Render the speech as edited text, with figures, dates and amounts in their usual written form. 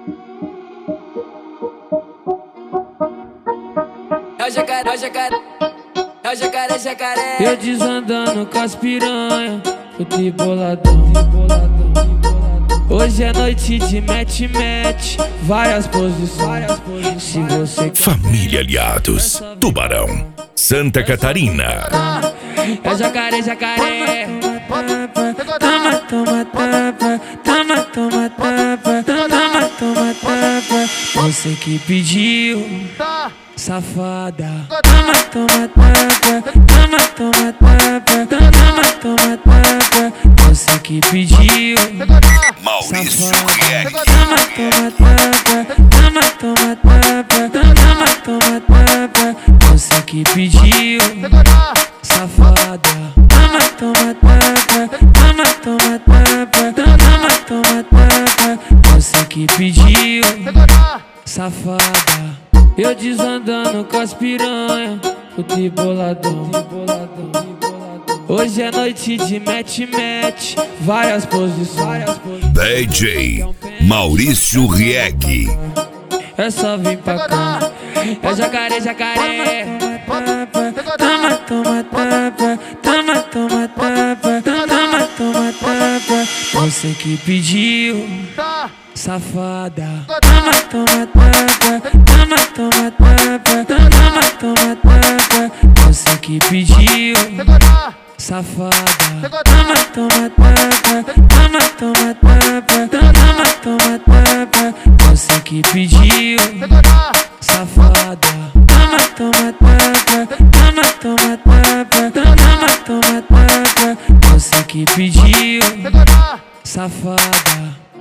É o jacaré, é o jacaré, é o jacaré, jacaré. Eu desandando com as piranha, fui boladão. Hoje é noite de match, várias posições. Se você Família Aliados, Tubarão, Santa Catarina. é jacaré, jacaré. Toma, toma, tapa. Toma, toma, tapa. Toma, toma, tapa. Você que pediu, safada. Toma, toma, tapa. Toma, toma, tapa. Toma, toma, tapa. Você que pediu, Maurício safada. Riek. Toma, toma, tapa. Toma, toma, tapa. Toma, toma, tapa. Você que pediu, safada. Toma, toma, tapa. Toma, toma, tapa. Toma, toma, tapa. Você que pediu, safada. Eu desandando com as piranha, fui boladão. Hoje é noite de match, várias posições. DJ Maurício Riek. É só vir pra cá. É jacaré, jacaré. Toma, toma, tapa. Toma, toma, tapa. Toma, toma, tapa. Você que pediu, safada. Toma, toma, tapa. Toma, toma, tapa. Toma, toma, tapa. Você que pediu, safada. Toma, toma, tapa. Toma, toma, tapa. Toma, toma, tapa. Você que pediu, safada. Toma, toma, tapa. Toma, toma, tapa. Toma, toma, tapa. Você que pediu, safada.